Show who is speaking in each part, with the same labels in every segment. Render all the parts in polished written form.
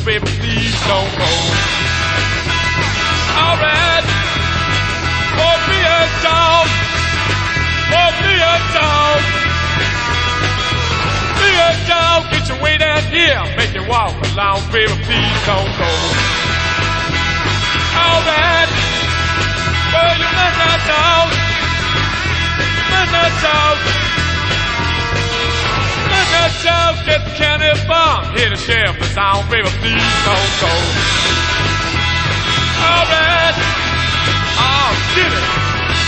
Speaker 1: baby, please don't go. Alright, pour me a dog, pour me a dog. Me a dog, get your way down here, make you walk along, baby, please don't go. Alright, well, you must not talk, you must not talk. Get the county farm, hear the sheriff is on, baby, please don't go. Alright, oh, get it.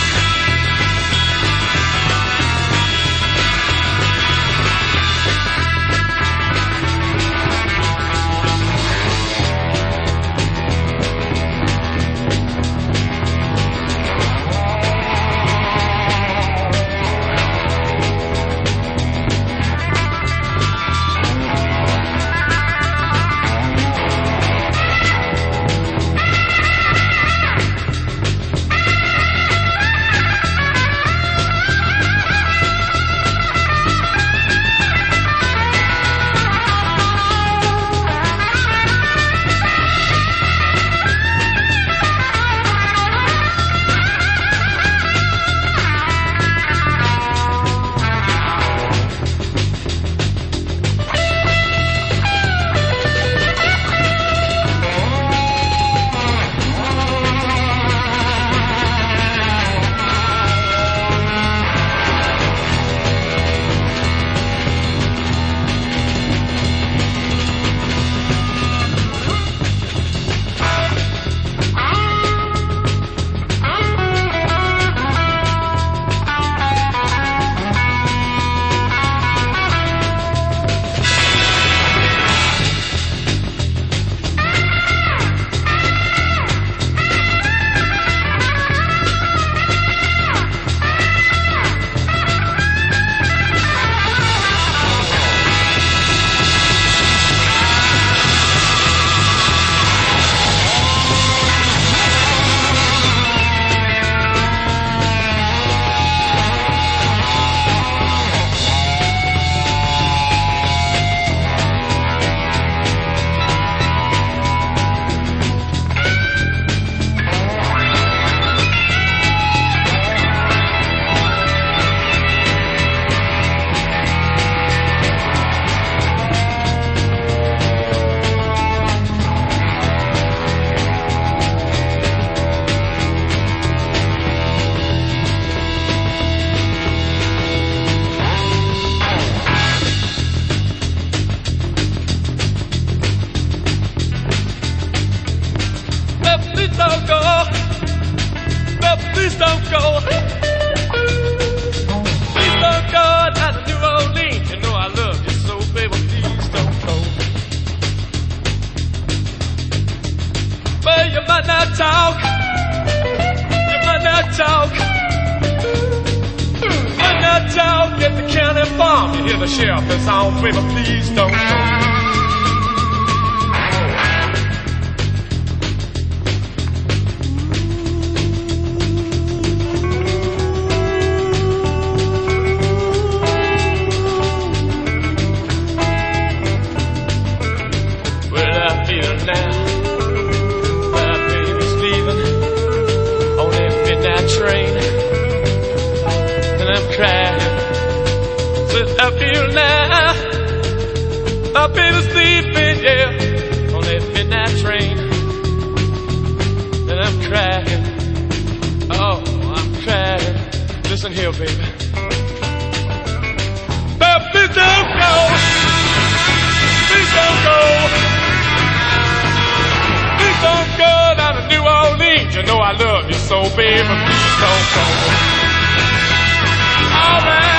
Speaker 1: You know I love you so, baby, please don't go. All right.